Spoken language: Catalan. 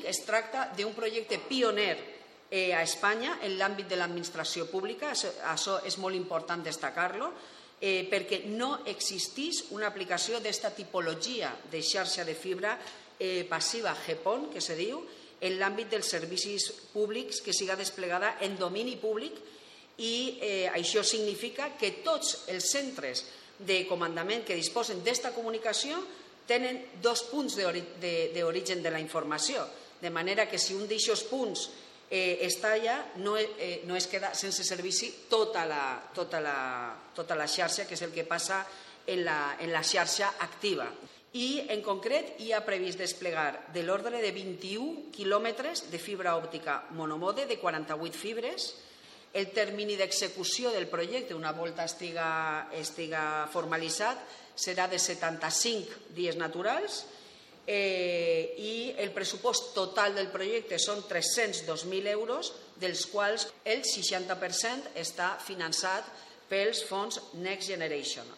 es tracta d'un projecte pioner a Espanya en l'àmbit de l'administració pública. Això és molt important destacar-lo, perquè no existeix una aplicació d'esta tipologia de xarxa de fibra passiva GPON, que se diu, en l'àmbit dels servicis públics que siga desplegada en domini públic, i això significa que tots els centres de comandament que disposen d'esta comunicació tenen dos punts d'origen de la informació, de manera que si un d'aixòs punts està allà, no es queda sense servici tota la xarxa, que és el que passa en la xarxa activa. I, en concret, hi ha previst desplegar de l'ordre de 21 quilòmetres de fibra òptica monomode de 48 fibres. El termini d'execució del projecte, una volta estiga formalitzat, serà de 75 dies naturals, i el pressupost total del projecte són 302.000 euros, dels quals el 60% està finançat pels fons Next Generation.